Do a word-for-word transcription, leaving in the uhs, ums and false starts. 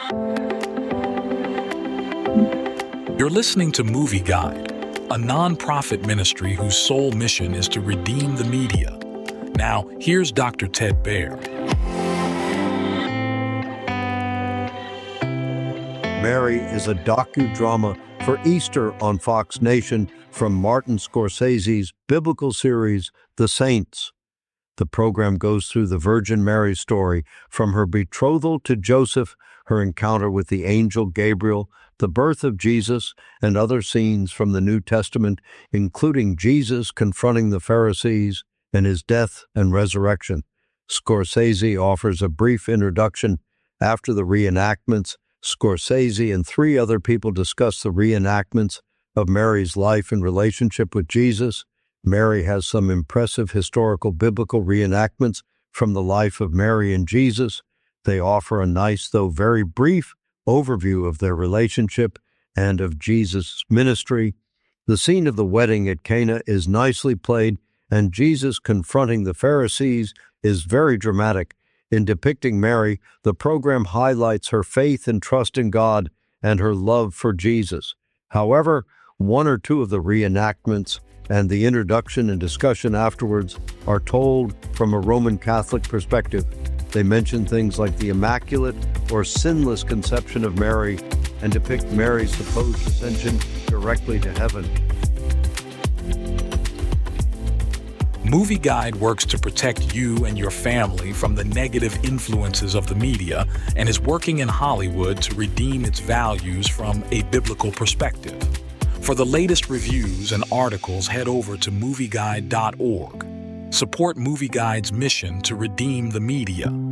You're listening to Movie Guide, a non-profit ministry whose sole mission is to redeem the media. Now, here's Doctor Ted Baehr. Mary is a docudrama for Easter on Fox Nation from Martin Scorsese's biblical series, The Saints. The program goes through the Virgin Mary's story from her betrothal to Joseph, her encounter with the angel Gabriel, the birth of Jesus, and other scenes from the New Testament, including Jesus confronting the Pharisees and his death and resurrection. Scorsese offers a brief introduction. After the reenactments, Scorsese and three other people discuss the reenactments of Mary's life and relationship with Jesus. Mary has some impressive historical biblical reenactments from the life of Mary and Jesus. They offer a nice, though very brief, overview of their relationship and of Jesus' ministry. The scene of the wedding at Cana is nicely played, and Jesus confronting the Pharisees is very dramatic. In depicting Mary, the program highlights her faith and trust in God and her love for Jesus. However, one or two of the reenactments and the introduction and discussion afterwards are told from a Roman Catholic perspective. They mention things like the Immaculate or sinless conception of Mary and depict Mary's supposed ascension directly to heaven. Movie Guide works to protect you and your family from the negative influences of the media and is working in Hollywood to redeem its values from a biblical perspective. For the latest reviews and articles, head over to movie guide dot org. Support Movie Guide's mission to redeem the media.